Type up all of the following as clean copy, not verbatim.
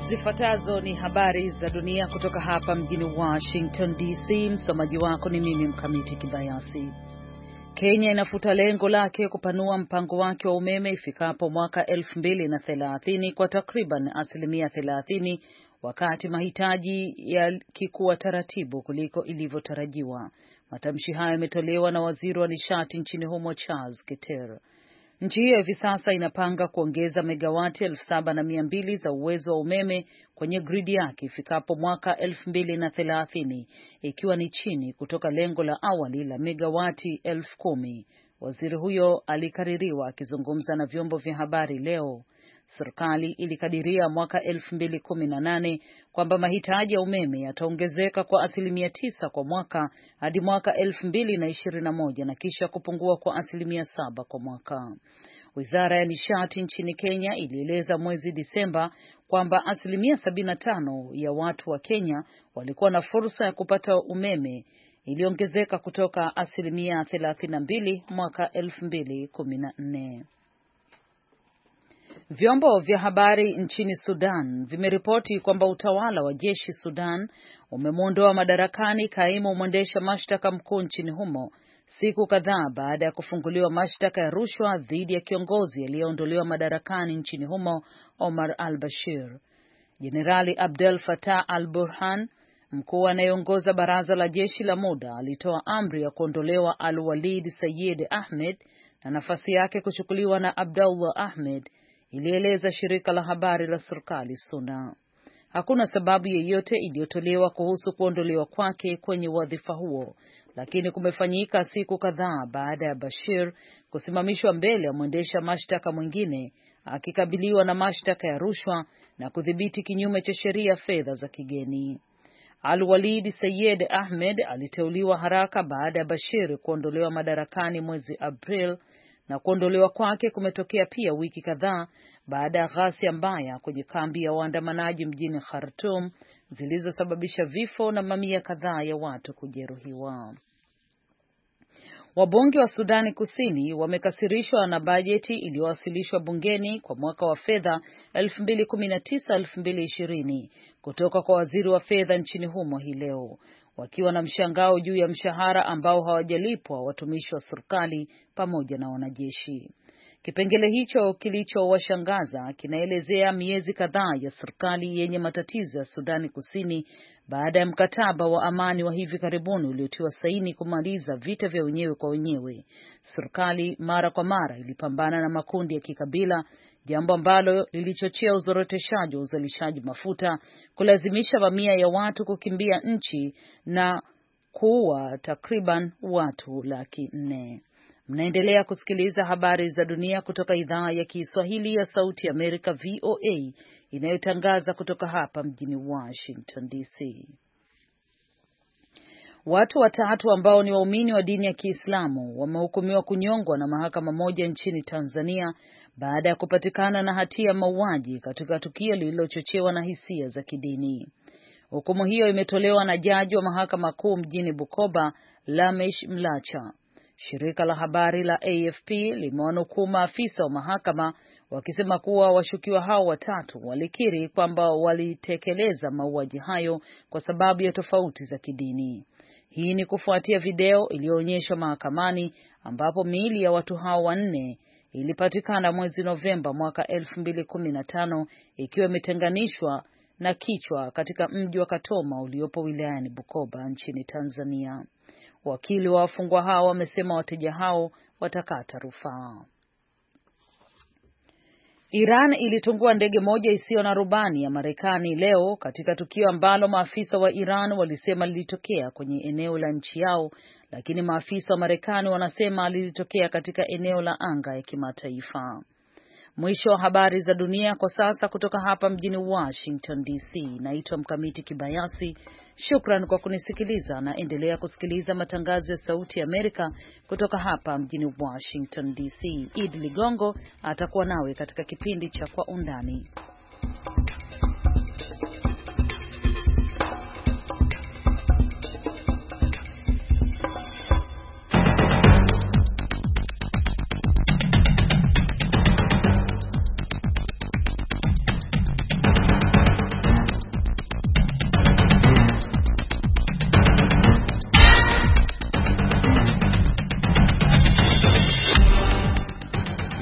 Zifuatazo ni habari za dunia kutoka hapa mjini Washington DC. Msomaji wako ni mimi Mkamiti Kibayasi. Kenya inafuta lengo lake kupanua mpango wake wa umeme ifikapo mwaka 2030 kwa takriban 30%, wakati mahitaji yakikuwa taratibu kuliko ilivyotarajiwa. Matamshi hayo yametolewa na waziri wa nishati nchini humo Charles Keter. Nchi hiyo hivi sasa inapanga kuongeza megawati 7,200 za uwezo wa umeme kwenye gridi yake ifikapo mwaka 2030, ikiwa ni chini kutoka lengo la awali la megawati 10,000. Waziri huyo alikaririwa akizungumza na vyombo vya habari leo. Serikali ilikadiria mwaka 2018 kwamba mahitaji ya umeme yataongezeka kwa 9% kwa mwaka hadi mwaka 2021 na kisha kupungua kwa 7% kwa mwaka. Wizara ya nishati nchini Kenya ilieleza mwezi Disemba kwamba 75% ya watu wa Kenya walikuwa na fursa ya kupata umeme, iliongezeka kutoka 32% mwaka 2014. Vyombo vya habari nchini Sudan vimeripoti kwamba utawala wa jeshi Sudan umemuondoa madarakani kaimu mwendesha mashtaka mkuu nchini humo siku kadhaa baada ya kufunguliwa mashtaka ya rushwa dhidi ya kiongozi aliyeondolewa madarakani nchini humo Omar al-Bashir. Jenerali Abdel Fattah al-Burhan, mkuu anayeongoza baraza la jeshi la muda, alitoa amri ya kuondolewa al-Walid Sayyid Ahmed na nafasi yake kuchukuliwa na Abdullah Ahmed, ilieleza shirika la habari la serikali SUNA. Hakuna sababu yoyote iliyotolewa kuhusu kuondolewa kwake kwenye wadhifa huo, lakini kumefanyika siku kadhaa baada ya Bashir kusimamishwa mbele ya mwendesha mashtaka mwingine akikabiliwa na mashtaka ya rushwa na kudhibiti kinyume cha sheria fedha za kigeni. Al-Walid Sayyid Ahmed aliteuliwa haraka baada ya Bashir kuondolewa madarakani mwezi April, na kuondolewa kwake kumetokea pia wiki kadhaa baada ya ghasia mbaya kwenye kambi ya waandamanaji mjini Khartoum zilizosababisha vifo na mamia kadhaa ya watu kujeruhiwa. Wabunge wa Sudani Kusini wamekasirishwa na bajeti iliyowasilishwa bungeni kwa mwaka wa fedha 2019-2020 kutoka kwa waziri wa fedha nchini humo hii leo, wakiwa na mshangao juu ya mshahara ambao hawajalipwa watumishi wa serikali pamoja na wanajeshi. Kipengele hicho kilichowashangaza kinaelezea miezi kadhaa ya serikali yenye matatizo ya Sudani Kusini baada ya mkataba wa amani wa hivi karibuni uliotiwa saini kumaliza vita vya wenyewe kwa wenyewe. Serikali mara kwa mara ilipambana na makundi ya kikabila, jambo ambalo lilichochea uzoroteshaji wa uzalishaji mafuta, kulazimisha mamia ya watu kukimbia nchi na kuua takriban watu 400,000. Mnaendelea kusikiliza habari za dunia kutoka idhaa ya Kiswahili ya Sauti ya Amerika VOA inayotangaza kutoka hapa mjini Washington DC. Watu watatu ambao ni waumini wa dini ya Kiislamu wamehukumiwa kunyongwa na mahakama moja nchini Tanzania baada ya kupatikana na hatia ya mauaji katika tukio lililochochewa na hisia za kidini. Hukumu hiyo imetolewa na jaji wa mahakama kuu mjini Bukoba, Lamesh Mlacha. Shirika la habari la AFP limewanukuu maafisa wa mahakama wakisema kuwa washukiwa hao watatu walikiri kwamba walitekeleza mauaji hayo kwa sababu ya tofauti za kidini. Hii ni kufuatia video iliyoonyeshwa mahakamani ambapo miili ya watu hao 4 ilipatikana mwezi Novemba mwaka 2015 ikiwa imetenganishwa na kichwa katika mji wa Katoma uliopo wilayani Bukoba nchini Tanzania. Wakili wa wafungwa hao wamesema wateja hao watakata rufaa. Iran ilitungua ndege moja isiyo na rubani ya Marekani leo katika tukio ambalo maafisa wa Iran walisema lilitokea kwenye eneo la nchi yao, lakini maafisa wa Marekani wanasema lilitokea katika eneo la anga ya kimataifa. Mwisho wa habari za dunia kwa sasa kutoka hapa mjini Washington DC. Naitwa Mkamiti Kibayasi. Shukran kwa kunisikiliza na endelea kusikiliza matangazo ya Sauti ya Amerika kutoka hapa mjini Washington DC. Idi Ligongo atakuwa nawe katika kipindi cha Kwa Undani.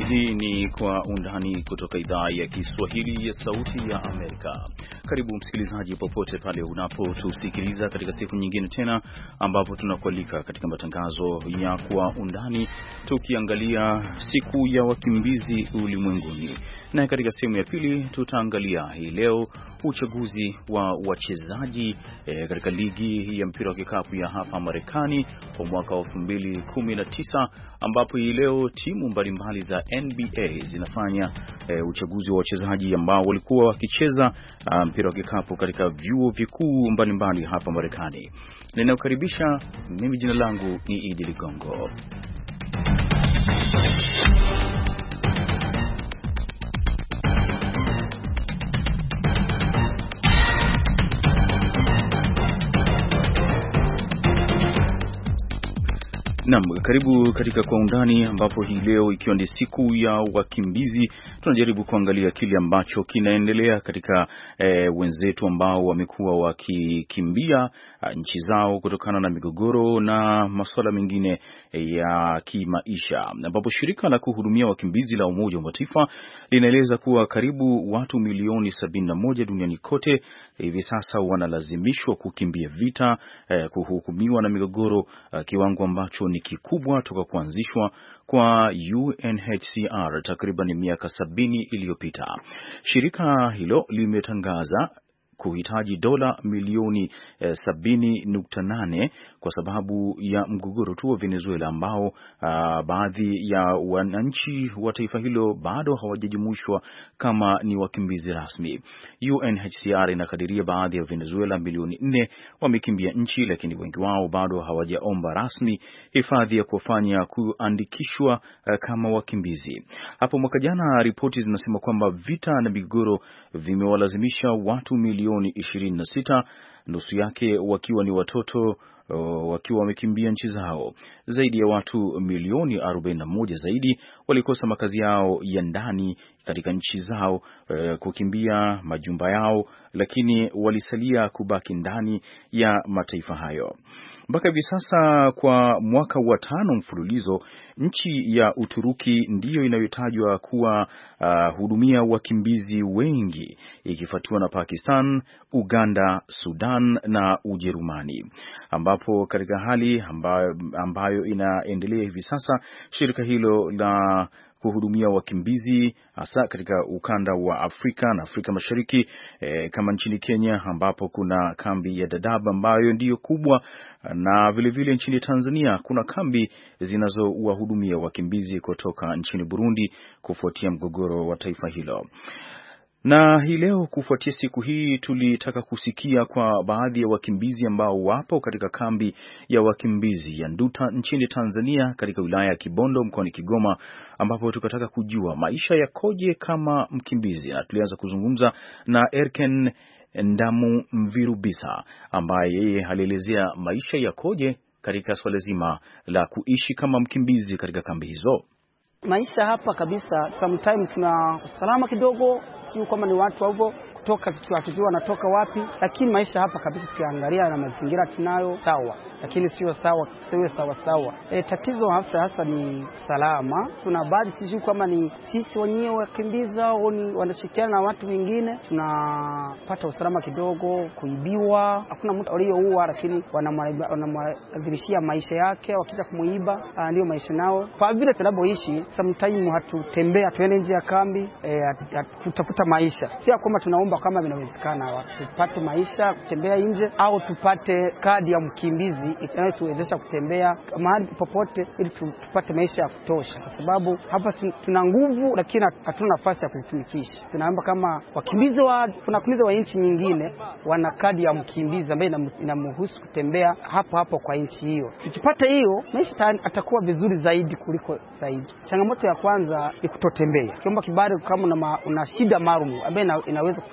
Hii ni Kwa Undani kutoka idhaa ya Kiswahili ya Sauti ya Amerika. Karibu msikilizaji popote pale unapotusikiliza katika siku nyingine tena ambapo tunakualika katika matangazo ya Kwa Undani tukiangalia siku ya wakimbizi ulimwenguni. Na katika sehemu ya pili tutaangalia hii leo uchaguzi wa wachezaji katika ligi ya mpira wa kikapu ya hapa Marekani kwa mwaka 2019 ambapo hii leo timu mbalimbali za NBA zinafanya uchaguzi wa wachezaji ambao walikuwa wakicheza mpira wa kikapu katika vyuo vikuu mbalimbali hapa Marekani. Ninakukaribisha, mimi jina langu ni Idi Ligongo. Naam, karibu katika Kwa Undani ambapo hii leo ikiwa ni siku ya wakimbizi tunajaribu kuangalia kile ambacho kinaendelea katika wenzetu ambao wamekuwa wakikimbia nchi zao kutokana na migogoro na masuala mengine ya kimaisha, ambapo shirika la kuhudumia wakimbizi la Umoja wa Mataifa linaeleza kuwa karibu watu milioni 71 duniani kote hivi sasa wanalazimishwa kukimbia vita, kuhukumiwa na migogoro, kiwango ambacho ni kikubwa toka kuanzishwa kwa UNHCR takriban miaka 70 iliyopita. Shirika hilo limetangaza kuhitaji dola milioni 70.8 kwa sababu ya mgogoro tu wa Venezuela ambao baadhi ya wananchi wa taifa hilo bado hawajajumuishwa kama ni wakimbizi rasmi. UNHCR inakadiria baadhi ya Venezuela milioni 4 wamekimbia nchi, lakini wengi wao bado hawajaomba rasmi hifadhi ya kufanya kuandikishwa kama wakimbizi. Hapo mwaka jana ripoti zinasema kwamba vita na migogoro vimewalazimisha watu milioni 26, nusu yake wakiwa ni watoto, wakiwa wamekimbia nchi zao. Zaidi ya watu milioni 41 zaidi walikosa makazi yao ya ndani katika nchi zao, kukimbia majumba yao, lakini walisalia kubaki ndani ya mataifa hayo. Mpaka hivi sasa kwa mwaka wa 5 mfululizo, nchi ya Uturuki ndiyo inayotajwa kuwa hudumia wakimbizi wengi, ikifuatiwa na Pakistan, Uganda, Sudan na Ujerumani, ambapo katika hali ambayo inaendelea hivi sasa, shirika hilo la kuhudumia wakimbizi hasa katika ukanda wa Afrika na Afrika Mashariki, kama nchini Kenya ambapo kuna kambi ya Dadaab ambayo ndiyo kubwa, na vile nchini Tanzania kuna kambi zinazowahudumia wakimbizi kutoka nchini Burundi kufuatia mgogoro wa taifa hilo. Na hii leo kufuatia siku hii tulitaka kusikia kwa baadhi ya wakimbizi ambao wapo katika kambi ya wakimbizi ya Nduta nchini Tanzania katika wilaya ya Kibondo mkoani Kigoma, ambapo tukataka kujua maisha yakoje kama mkimbizi, na tulianza kuzungumza na Erken Ndamu Mvirubisa ambaye yeye alielezea maisha yakoje katika swala zima la kuishi kama mkimbizi katika kambi hizo. Maisha hapa kabisa, sometimes tuna usalama kidogo, sio kama ni watu hivyo kutoka hatujua wanatoka wapi, lakini maisha hapa kabisa tukiangalia na mazingira tunayo sawa, lakini sio sawa, sio sawa. Tatizo hasa ni usalama. Tuna baadhi sisi kama ni sisi wenyewe wakimbiza au ni wanashirikiana na watu wengine, tunapata usalama kidogo, kuibiwa. Hakuna mtu aliyeua, lakini wanamwadhirishia maisha yake wakija kumuiba, ndio maisha nao. Kwa vile tunapoishi sometimes hatutembea tuende nje ya kambi, kutafuta maisha. Sio kwamba tunaomba kama vinawezekana tupate maisha kutembea nje au tupate kadi ya mkimbizi inayotuwezesha kutembea mahali popote ili tupate maisha ya kutosha, kwa sababu hapa tuna nguvu lakini hatuna nafasi ya kuzitumikisha. Tunaomba kama wakimbizi kuna wa nchi nyingine wana kadi ya mkimbizi ambayo inamruhusu kutembea hapo kwa nchi hiyo. Tukipata hiyo, maisha atakuwa vizuri zaidi kuliko zaidi. Changamoto ya kwanza ni kutotembea. Kiomba kibali kama una shida maalum ambayo inaweza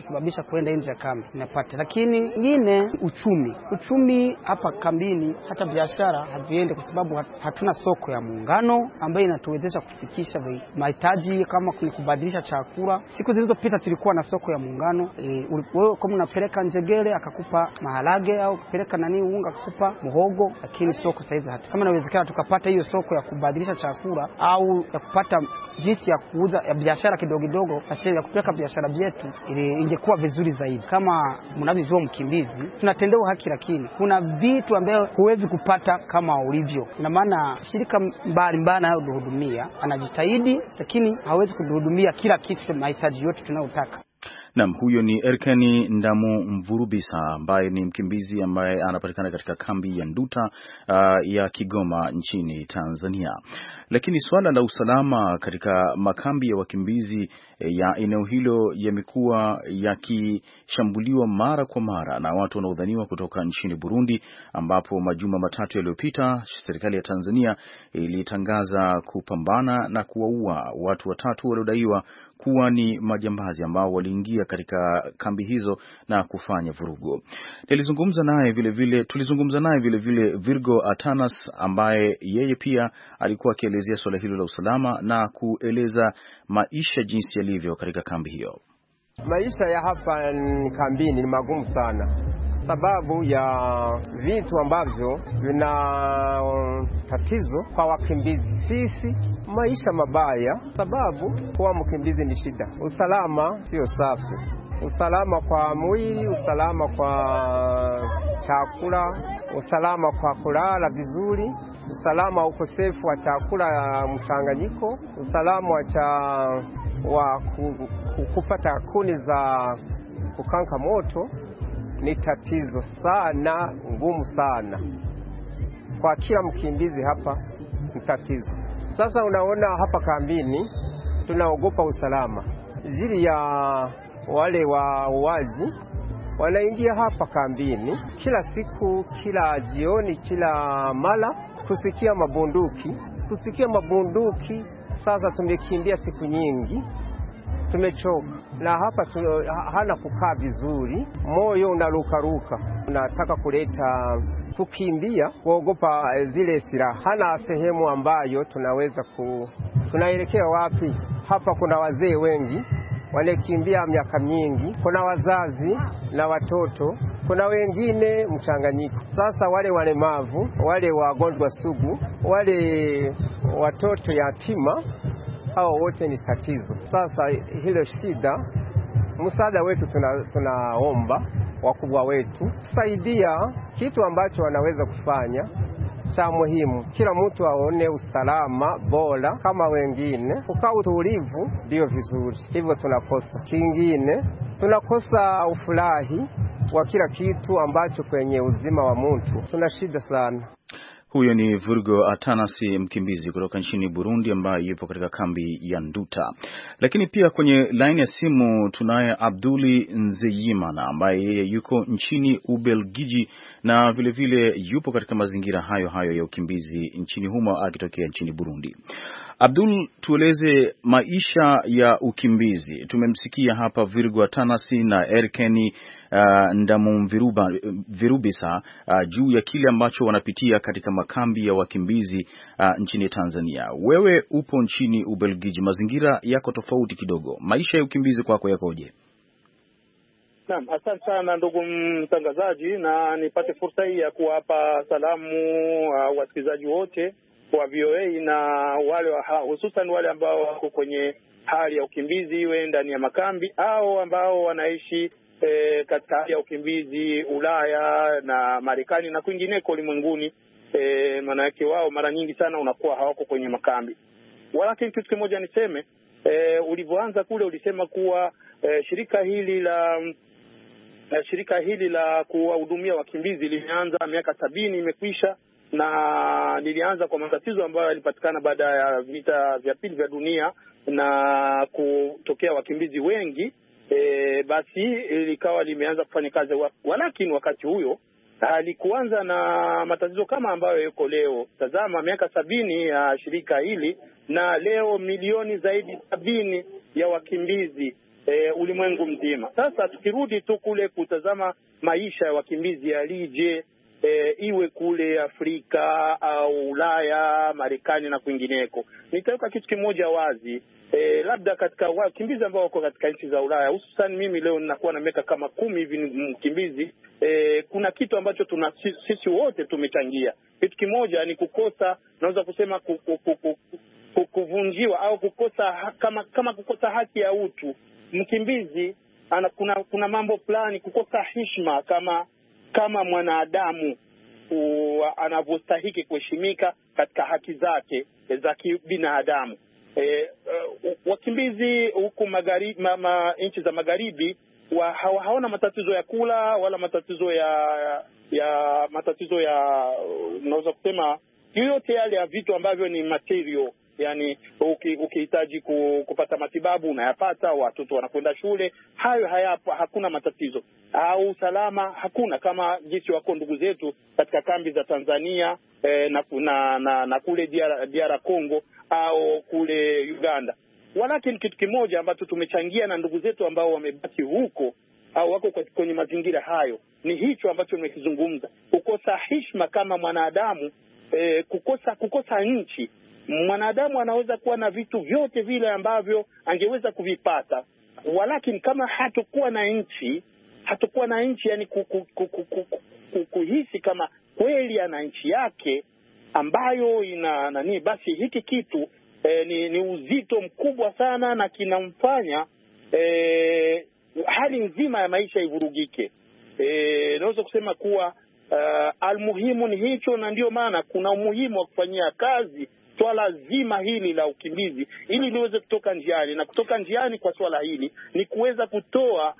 kusababisha kwenda nje ya kambi inapata. Lakini nyingine uchumi hapa kambini, hata biashara haviende kwa sababu hatuna soko ya muungano ambayo inatuwezesha kufikisha mahitaji kama kubadilisha chakula. Siku zilizopita tulikuwa na soko ya muungano, wewe kama unapeleka njegere akakupa maharage au kupeleka unga akakupa muhogo, lakini soko saizi hata. Kama inawezekana tukapata hiyo soko ya kubadilisha chakula au ya kupata jinsi ya kuuza ya biashara kidogo basi ya kupeleka biashara yetu ingekuwa vizuri zaidi. Kama mnavyojua mkimbizi tunatendewa haki, lakini kuna vitu ambavyo huwezi kupata kama ulivyo. Ina maana shirika mbalimbali anayohudumia anajitahidi, lakini hawezi kuhudumia kila kitu, mahitaji yote tunayotaka. Naam, huyo ni Erkeni Ndamumvurubisa ambaye ni mkimbizi ambaye anapatikana katika kambi ya Nduta ya Kigoma nchini Tanzania. Lakini swala la usalama katika makambi ya wakimbizi ya eneo hilo yamekuwa yakishambuliwa mara kwa mara na watu wanaodhaniwa kutoka nchini Burundi, ambapo majuma matatu yaliyopita serikali ya Tanzania ilitangaza kupambana na kuwaua watu watatu waliodaiwa kuwa ni majambazi ambao waliingia katika kambi hizo na kufanya vurugu. Tulizungumza naye vile vile Virgo Atanas ambaye yeye pia alikuwa akielezea swala hilo la usalama na kueleza maisha jinsi yalivyo katika kambi hiyo. Maisha ya hapa kambini ni magumu sana, sababu ya vitu ambavyo vina tatizo kwa wakimbizi. Sisi maisha mabaya, sababu kwa mkimbizi ni shida. Usalama sio safi, usalama kwa mwili, usalama kwa chakula, usalama kwa kulala vizuri, usalama ukosefu wa chakula mchanganyiko, usalama wa kupata kuni za kukanka moto ni tatizo sana, ngumu sana kwa kila mkimbizi. Hapa ni tatizo. Sasa unaona hapa kambini tunaogopa usalama jili ya wale wauaji wanaingia hapa kambini kila siku, kila jioni, kila mara kusikia mabunduki. Sasa tumekimbia siku nyingi, tumechoka na hapa hana kukaa vizuri, moyo unarukaruka, unataka kuleta kukimbia, kuogopa zile silaha. Hana sehemu ambayo tunaweza tunaelekea wapi. Hapa kuna wazee wengi walikimbia miaka mingi, kuna wazazi na watoto, kuna wengine mchanganyiko. Sasa wale walemavu, wale wagonjwa sugu, wale watoto yatima, hao wote ni tatizo. Sasa hilo shida, msaada wetu tunaomba wakubwa wetu tusaidia kitu ambacho wanaweza kufanya cha muhimu. Kila mtu aone usalama bora kama wengine, ukaa utulivu ndio vizuri. Hivyo tunakosa kingine, tunakosa ufurahi wa kila kitu ambacho kwenye uzima wa mtu. Tuna shida sana. Huyo ni Virgo Atanasi, mkimbizi kutoka nchini Burundi ambaye yupo katika kambi ya Nduta. Lakini pia kwenye line ya simu tunaye Abduli Nzeyimana ambaye yeye yuko nchini Ubelgiji na vile vile yupo katika mazingira hayo ya ukimbizi nchini humo akitokea nchini Burundi. Abdul, tueleze maisha ya ukimbizi. Tumemsikia hapa Virgo Atanasi na Erkeni Ndamumvurubisa juu ya kile ambacho wanapitia katika makambi ya wakimbizi nchini Tanzania. Wewe upo nchini Ubelgiji, mazingira yako tofauti kidogo. Maisha ya ukimbizi kwako yakoje? Naam, asante sana ndugu mtangazaji, na nipate fursa hii ya kuwapa salamu wasikilizaji wote wa VOA na wale hususan wale ambao wako kwenye hali ya ukimbizi, iwe ndani ya makambi au ambao wanaishi katika hali ya ukimbizi Ulaya na Marekani na kwingineko ulimwenguni. Maana yake wao mara nyingi sana unakuwa hawako kwenye makambi. Lakini kitu kimoja niseme, ulivyoanza kule ulisema kuwa shirika hili la kuwahudumia wakimbizi limeanza miaka 70 imekwisha, na lilianza kwa matatizo ambayo yalipatikana baada ya vita vya pili vya dunia na kutokea wakimbizi wengi. Basi likawa limeanza kufanya kazi, lakini wakati huyo halikuanza na matatizo kama ambayo yuko leo. Tazama miaka 70 ya shirika hili na leo milioni zaidi 70 ya wakimbizi ulimwengu mzima. Sasa tukirudi tu kule kutazama maisha ya wakimbizi yalije, iwe kule Afrika au Ulaya, Marekani na kwingineko, nitaweka kitu kimoja wazi. Labda katika wakimbizi ambao wako katika nchi za Ulaya, hususan mimi leo ninakuwa na miaka kama 10 hivi mkimbizi, kuna kitu ambacho sisi wote tumechangia. Kitu kimoja ni kukosa, naweza kusema kuvunjiwa au kukosa kama kukosa haki ya utu. Mkimbizi kuna mambo fulani, kukosa heshima kama mwanadamu anavyostahili kuheshimika katika haki zake za kibinadamu. Wakimbizi huku nchi za magharibi hawana matatizo ya kula wala matatizo ya naweza kusema yoyote yale ya vitu ambavyo ni material. Yani ukihitaji kupata matibabu unayapata, watoto wanakwenda shule, hayo hakuna matatizo. Au usalama hakuna, kama jinsi wako ndugu zetu katika kambi za Tanzania na kule DR Congo au kule Uganda. Walakini kitu kimoja ambacho tumechangia na ndugu zetu ambao wamebaki huko au wako kwenye mazingira hayo ni hicho ambacho nimekizungumza, kukosa heshima kama mwanadamu, kukosa nchi. Mwanadamu anaweza kuwa na vitu vyote vile ambavyo angeweza kuvipata, walakini kama hatakuwa na nchi, yani kuhisi kama kweli ana nchi yake ambayo ina nani, basi hiki kitu ni uzito mkubwa sana na kinamfanya hali nzima ya maisha ivurugike. Naweza kusema kuwa almuhimu ni hicho, na ndio maana kuna umuhimu wa kufanyia kazi swala zima hili la ukimbizi ili liweze kutoka njiani, na kutoka njiani kwa swala hili ni kuweza kutoa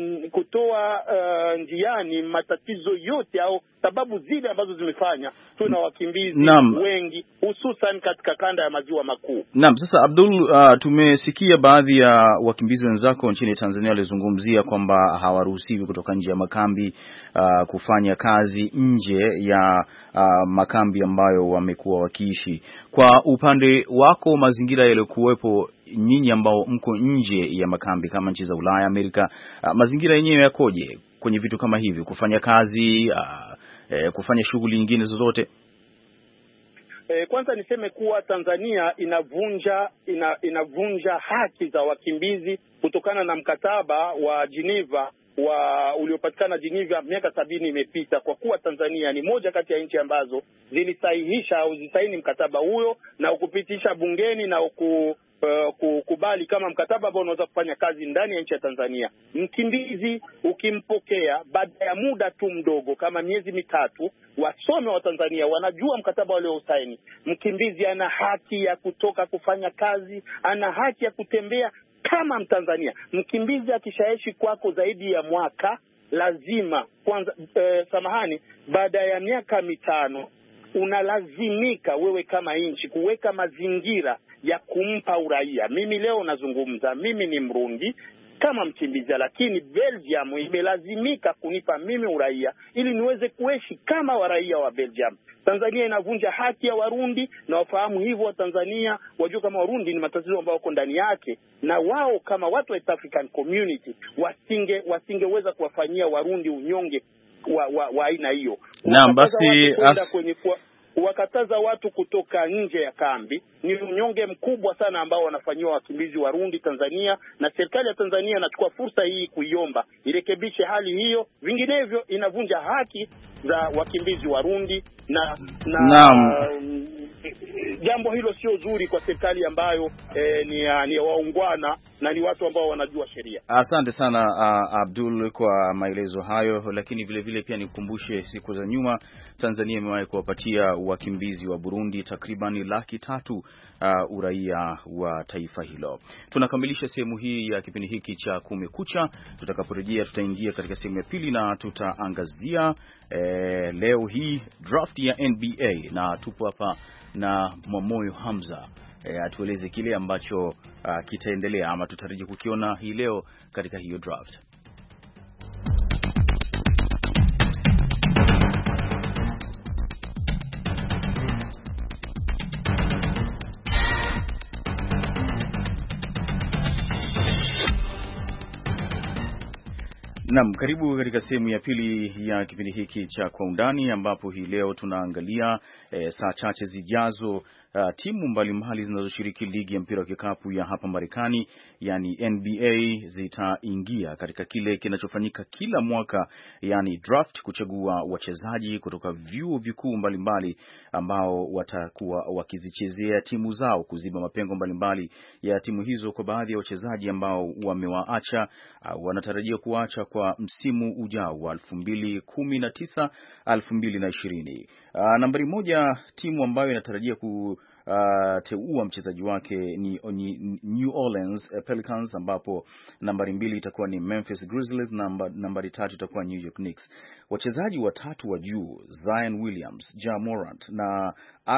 njiani matatizo yote au sababu zile ambazo zimefanya tuna wakimbizi wengi hususan katika kanda ya maziwa makuu. Naam, sasa Abdul, tumesikia baadhi ya wakimbizi wenzako nchini Tanzania walizungumzia kwamba hawaruhusiwi kutoka nje ya makambi kufanya kazi nje ya makambi ambayo wamekuwa wakiishi. Kwa upande wako, mazingira yaliyokuwepo nyinyi ambao mko nje ya makambi kama nchi za Ulaya, Amerika, mazingira yenyewe yakoje kwenye vitu kama hivi, kufanya kazi, kufanya shughuli nyingine zozote? Kwanza niseme kuwa Tanzania inavunja haki za wakimbizi kutokana na mkataba wa Geneva uliopatikana Geneva miaka 70 imepita, kwa kuwa Tanzania ni moja kati ya nchi ambazo zilisahihisha au zisaini mkataba huyo na ukupitisha bungeni na kukubali kama mkataba ambao unaweza kufanya kazi ndani ya nchi ya Tanzania. Mkimbizi ukimpokea baada ya muda tu mdogo kama miezi mitatu, wasome wa Tanzania wanajua mkataba waliosaini. Mkimbizi ana haki ya kutoka kufanya kazi, ana haki ya kutembea kama Mtanzania. Mkimbizi akishaishi kwako zaidi ya mwaka, lazima kwanza baada ya miaka 5 unalazimika wewe kama nchi kuweka mazingira ya kumpa uraia. Mimi leo nazungumza, mimi ni Mrundi kama mkimbizi, lakini Belgium imelazimika kunipa mimi uraia ili niweze kuishi kama waraia wa Belgium. Tanzania inavunja haki ya Warundi, na wafahamu hivyo wa Tanzania, wajua kama Warundi ni matatizo ambayo wako ndani yake, na wao kama watu wa East African Community wasingeweza kuwafanyia Warundi unyonge wa aina hiyo. Naam, basi kuwakataza watu kutoka nje ya kambi ni unyonge mkubwa sana ambao wanafanyiwa wakimbizi Warundi Tanzania, na serikali ya Tanzania inachukua fursa hii kuiomba irekebishe hali hiyo, vinginevyo inavunja haki za wakimbizi Warundi na jambo hilo sio zuri kwa serikali ambayo ni waungwana na ni watu ambao wanajua sheria. Asante sana Abdul kwa maelezo hayo, lakini vile vile pia nikukumbushe siku za nyuma Tanzania imewahi kuwapatia wakimbizi wa Burundi takriban 300,000 uraia wa taifa hilo. Tunakamilisha sehemu hii ya kipindi hiki cha Kumekucha. Tutakaporejea tutaingia katika sehemu ya pili na tutaangazia leo hii draft ya NBA, na tupo hapa na Mwamoyo Hamza atueleze kile ambacho kitaendelea ama tutarajia kukiona hii leo katika hiyo draft. Naam, karibu katika sehemu ya pili ya kipindi hiki cha Kwa Undani, ambapo hii leo tunaangalia saa chache zijazo timu mbalimbali zinazoshiriki ligi ya mpira wa kikapu ya hapa Marekani, yani NBA, zitaingia katika kile kinachofanyika kila mwaka, yani draft, kuchagua wachezaji kutoka vyuo vikuu mbalimbali ambao watakuwa wakizichezea timu zao, kuziba mapengo mbalimbali ya timu hizo kwa baadhi ya wachezaji ambao wamewaacha au wanatarajia kuacha kwa msimu ujao wa 2019 2020. Nambari moja, timu ambayo inatarajia kuteua mchezaji wake ni New Orleans Pelicans, ambapo nambari 2 itakuwa ni Memphis Grizzlies, nambari 3 itakuwa New York Knicks. Wachezaji watatu wa juu, Zion Williams, Ja Morant na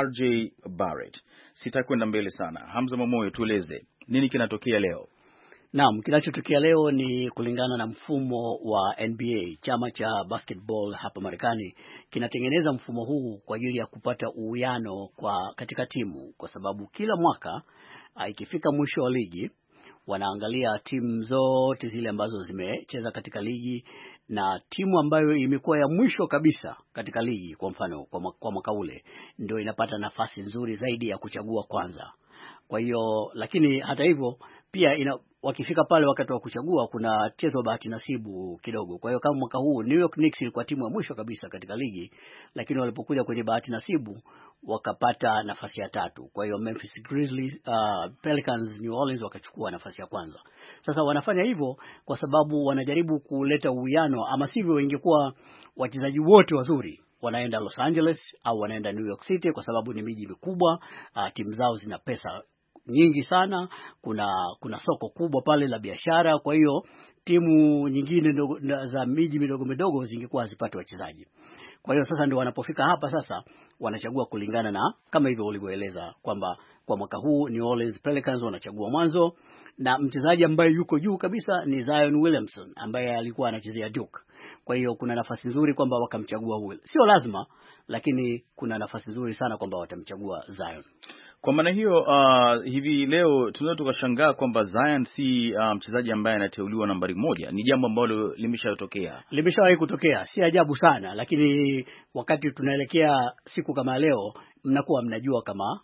RJ Barrett. Sitakwenda mbele sana. Hamza Mamoyo, tueleze nini kinatokea leo? Naam, kinachotokea leo ni kulingana na mfumo wa NBA, chama cha basketball hapa Marekani kinatengeneza mfumo huu kwa ajili ya kupata uwiano katika timu, kwa sababu kila mwaka ikifika mwisho wa ligi wanaangalia timu zote zile ambazo zimecheza katika ligi, na timu ambayo imekuwa ya mwisho kabisa katika ligi, kwa mfano kwa mwaka ule, ndio inapata nafasi nzuri zaidi ya kuchagua kwanza. Kwa hiyo, lakini hata hivyo pia wakifika pale wakati wa kuchagua kuna chezo bahati nasibu kidogo. Kwa hiyo kama mwaka huu New York Knicks ilikuwa timu ya mwisho kabisa katika ligi, lakini walipokuja kwenye bahati nasibu wakapata nafasi ya 3. Kwa hiyo Memphis Grizzlies, Pelicans, New Orleans wakachukua nafasi ya kwanza. Sasa wanafanya hivyo kwa sababu wanajaribu kuleta uwiano, ama sivyo ingekuwa wachezaji wote wazuri wanaenda Los Angeles au wanaenda New York City, kwa sababu ni miji mikubwa, timu zao zina pesa nyingi sana, kuna soko kubwa pale la biashara. Kwa hiyo timu nyingine za miji midogo zingekuwa hazipati wachezaji. Kwa hiyo sasa ndio wanapofika hapa sasa wanachagua kulingana na kama hivyo ulivyoeleza kwamba kwa mwaka huu New Orleans Pelicans wanachagua mwanzo, na mchezaji ambaye yuko juu kabisa ni Zion Williamson ambaye alikuwa anachezea Duke. Kwa hiyo kuna nafasi nzuri kwamba wakamchagua huyo. Sio lazima, lakini kuna nafasi nzuri sana kwamba watamchagua Zion. Kwa maana hiyo hivi leo tunaweza tukashangaa kwamba Zion si mchezaji ambaye anateuliwa nambari 1. Ni jambo ambalo limeshawahi kutokea, si ajabu sana, lakini wakati tunaelekea siku kama leo mnakuwa mnajua kama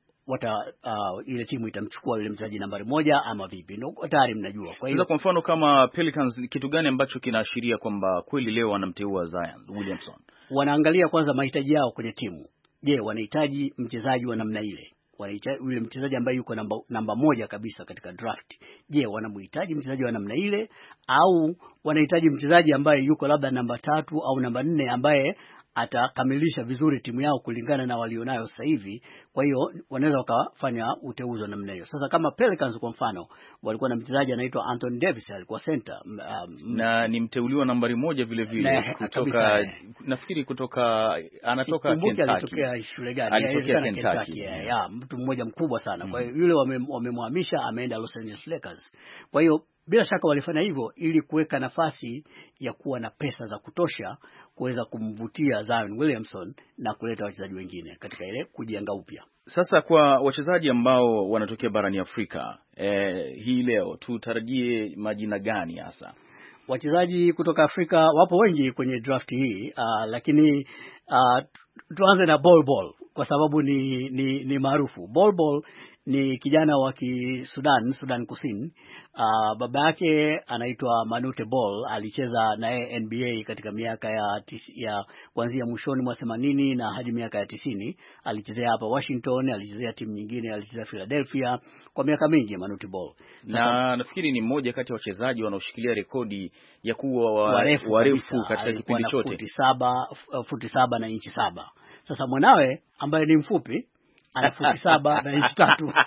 ile timu itamchukua yule mchezaji nambari 1 ama vipi. Ndio tayari mnajua. Kwa hiyo kwa mfano kama Pelicans, kitu gani ambacho kinaashiria kwamba kweli leo wanamteua Zion Williamson? Wanaangalia kwanza mahitaji yao kwenye timu. Je, wanahitaji mchezaji wa namna ile? Wanahitaji yule mchezaji ambaye yuko namba 1 kabisa katika draft. Je, wanamhitaji mchezaji wa namna ile, au wanahitaji mchezaji ambaye yuko labda namba 3 au namba 4 ambaye atakamilisha vizuri timu yao kulingana na walionayo sasa hivi? Kwa hiyo wanaweza wakafanya uteuzi wa namna hiyo. Sasa kama Pelicans kwa mfano walikuwa na mchezaji anaitwa Anthony Davis, alikuwa center na ni mteuliwa nambari 1 vile vile kutoka nafikiri anatoka Kentucky. Alitokea shule gani? Alitokea Kentucky. Mtu mmoja mkubwa sana. Kwa hiyo yule wamemhamisha, ameenda Los Angeles Lakers. Kwa hiyo bila shaka walifanya hivyo ili kuweka nafasi ya kuwa na pesa za kutosha kuweza kumvutia Zion Williamson na kuleta wachezaji wengine katika ile kujianga upya. Sasa kwa wachezaji ambao wanatokea barani Afrika, hii leo tutarajie majina gani hasa? Wachezaji kutoka Afrika wapo wengi kwenye draft hii, lakini tuanze na Bol Bol kwa sababu ni maarufu. Bol Bol ni kijana wa Sudan Kusini. Baba yake anaitwa Manute Bol, alicheza naye NBA katika miaka ya kuanzia mwishoni mwa 80 na hadi miaka ya 90. Alichezea hapa Washington, alichezea timu nyingine, alichezea Philadelphia kwa miaka mingi Manute Bol. Na nafikiri ni mmoja kati ya wachezaji wanaoshikilia rekodi ya kuwa warefu katika kipindi chote. Futi 7 na inchi 7. Sasa mwanawe ambaye ni mfupi ana futi 7 na inchi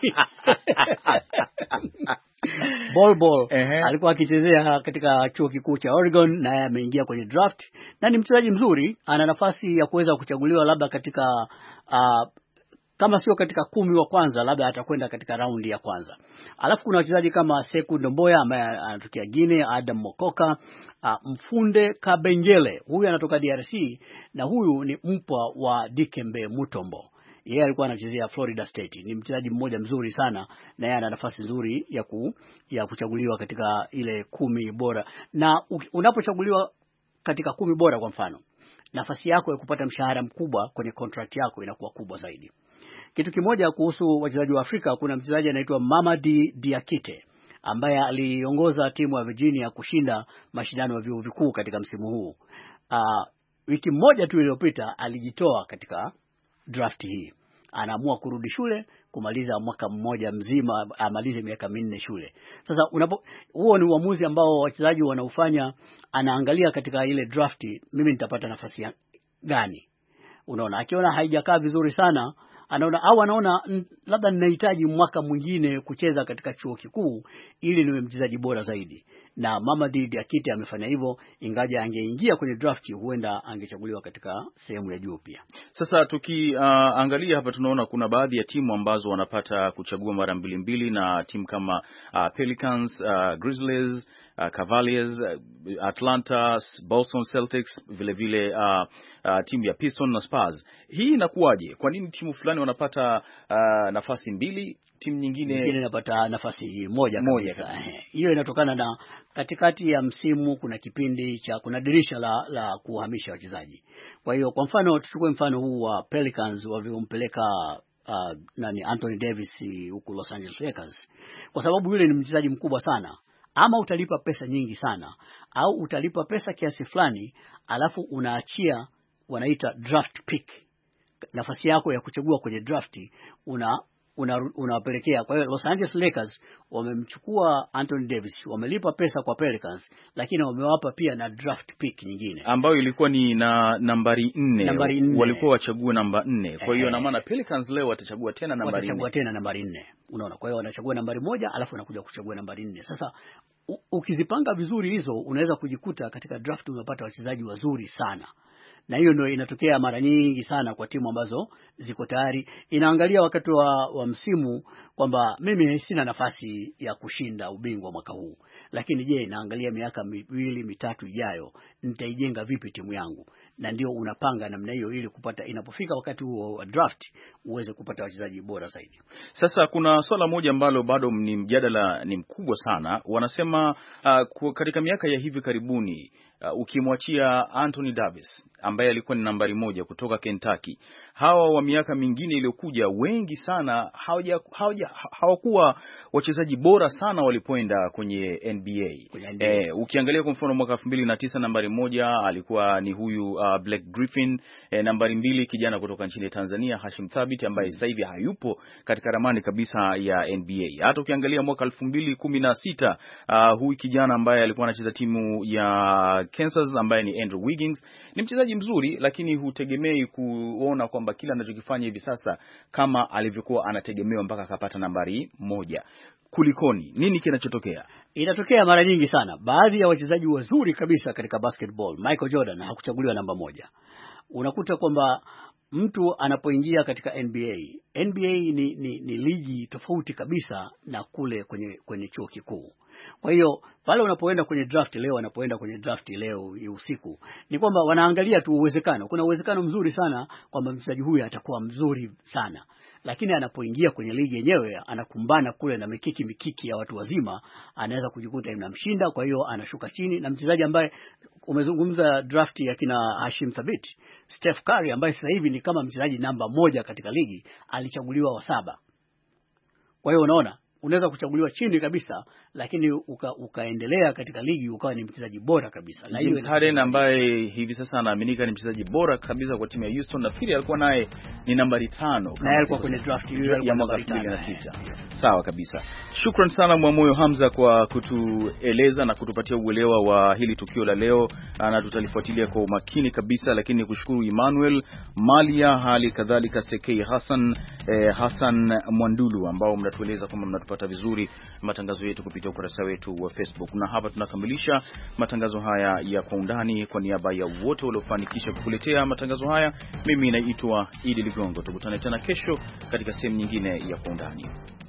3. Bol alikuwa akichezea katika chuo kikuu cha Oregon, na ameingia kwenye draft na ni mchezaji mzuri. Ana nafasi ya kuweza kuchaguliwa labda katika kama sio katika 10 wa kwanza, labda atakwenda katika raundi ya kwanza. Alafu kuna wachezaji kama Sekou Ndomboya ambaye anatokea Guinea, Adam Mokoka, Mfunde Kabengele, huyu anatoka DRC, na huyu ni mpwa wa Dikembe Mutombo. Yeye alikuwa anachezea Florida State. Ni mchezaji mmoja mzuri sana na yeye ana nafasi nzuri ya kuchaguliwa katika ile 10 bora. Na unapochaguliwa katika 10 bora kwa mfano, nafasi yako ya kupata mshahara mkubwa kwenye contract yako inakuwa kubwa zaidi. Kitu kimoja kuhusu wachezaji wa Afrika, kuna mchezaji anaitwa Mamadi Diakite ambaye aliongoza timu ya Virginia kushinda mashindano ya vyuo vikuu katika msimu huu. Wiki moja tu iliyopita alijitoa katika draft hii. Anaamua kurudi shule, kumaliza mwaka mmoja mzima, amalize miaka 4 shule. Sasa huo ni uamuzi ambao wachezaji wanaufanya, anaangalia katika ile draft, mimi nitapata nafasi gani. Unaona, akiona haijakaa vizuri sana, anaona labda ninahitaji mwaka mwingine kucheza katika chuo kikuu ili niwe mchezaji bora zaidi. Na Mamadi Diakite amefanya hivyo, ingaja angeingia kwenye draft huenda angechaguliwa katika sehemu ya juu pia. Sasa tukiangalia hapa tunaona kuna baadhi ya timu ambazo wanapata kuchagua mara mbili na timu kama Pelicans, Grizzlies, Cavaliers, Atlanta, Boston Celtics, vile timu ya Pistons na Spurs. Hii inakuwaje? Kwa nini timu fulani wanapata nafasi 2, timu nyingine inapata nafasi moja kabisa? Hiyo inatokana na katikati ya msimu kuna dirisha la kuhamisha wachezaji. Kwa hiyo kwa mfano tuchukue mfano huu wa Pelicans waliompeleka Anthony Davis huko Los Angeles Lakers, kwa sababu yule ni mchezaji mkubwa sana. Ama utalipa pesa nyingi sana au utalipa pesa kiasi fulani alafu unaachia wanaita draft pick, nafasi yako ya kuchagua kwenye draft unawapelekea. Kwa hiyo Los Angeles Lakers wamemchukua Anthony Davis, wamelipa pesa kwa Pelicans, lakini wamewapa pia na draft pick nyingine ambayo ilikuwa ni na nambari 4. Walikuwa wachague namba 4. Kwa hiyo na maana Pelicans leo watachagua tena nambari 4. Unaona, kwa hiyo wanachagua nambari 1 alafu wanakuja kuchagua nambari 4. Sasa ukizipanga vizuri hizo, unaweza kujikuta katika draft unapata wachezaji wazuri sana. Na hiyo ndio inatokea mara nyingi sana kwa timu ambazo ziko tayari inaangalia wakati wa msimu kwamba mimi sina nafasi ya kushinda ubingwa mwaka huu, lakini je, naangalia miaka 2-3 ijayo nitaijenga vipi timu yangu, na ndio unapanga namna hiyo ili kupata, inapofika wakati huo wa draft uweze kupata wachezaji bora zaidi. Sasa kuna swala moja ambalo bado ni mjadala ni mkubwa sana. Wanasema katika miaka ya hivi karibuni ukimwachia Anthony Davis ambaye alikuwa ni nambari 1 kutoka Kentucky, hawa wa miaka mingine iliyokuja wengi sana hawakuwa wachezaji bora sana walipoenda kwenye NBA. Ukiangalia kwa mfano mwaka 2009 nambari 1 alikuwa ni huyu Blake Griffin, nambari 2 kijana kutoka nchini Tanzania Hashim Thabit ambaye sasa hivi hayupo katika ramani kabisa ya NBA. Hata ukiangalia mwaka 2016 huyu kijana ambaye alikuwa anacheza timu ya Kansas ambaye ni Andrew Wiggins, ni mchezaji mzuri lakini hutegemei kuona kwamba kila anachokifanya hivi sasa kama alivyokuwa anategemewa mpaka akapata nambari 1. Kulikoni? Nini kinachotokea? Inatokea mara nyingi sana. Baadhi ya wachezaji wazuri kabisa katika basketball, Michael Jordan hakuchaguliwa namba 1. Unakuta kwamba mtu anapoingia katika NBA ni ligi tofauti kabisa na kule kwenye chuo kikuu. Kwa hiyo pale unapoenda kwenye draft leo usiku, ni kwamba wanaangalia tu uwezekano. Kuna uwezekano mzuri sana kwamba mchezaji huyu atakuwa mzuri sana, lakini anapoingia kwenye ligi yenyewe anakumbana kule na mikiki ya watu wazima, anaweza kujikuta inamshinda, kwa hiyo anashuka chini. Na mchezaji ambaye umezungumza draft ya kina Hashim Thabit, Steph Curry ambaye sasa hivi ni kama mchezaji namba 1 katika ligi, alichaguliwa wa 7. Kwa hiyo unaona, unaweza kuchaguliwa chini kabisa lakini ukaendelea katika ligi ukawa ni mchezaji bora kabisa. Na James Harden ambaye hivi sasa anaaminika ni mchezaji bora kabisa kwa timu ya Houston, nafikiri alikuwa naye ni nambari 5 na alikuwa kwenye draft ya mwaka 2009. Sawa kabisa. Shukran sana Mwamoyo Hamza kwa kutueleza na kutupatia uelewa wa hili tukio la leo, na tutalifuatilia kwa umakini kabisa. Lakini kushukuru Emmanuel Malia, hali kadhalika Sekei Hassan Mwandulu ambao mnatueleza kwamba mnatupata vizuri matangazo yetu kupitia ukurasa wetu wa Facebook. Na hapa tunakamilisha matangazo haya ya Kwa Undani. Kwa niaba ya wote waliofanikisha kukuletea matangazo haya, mimi naitwa Idi Ligongo. Tukutane tena kesho katika sehemu nyingine ya Kwa Undani.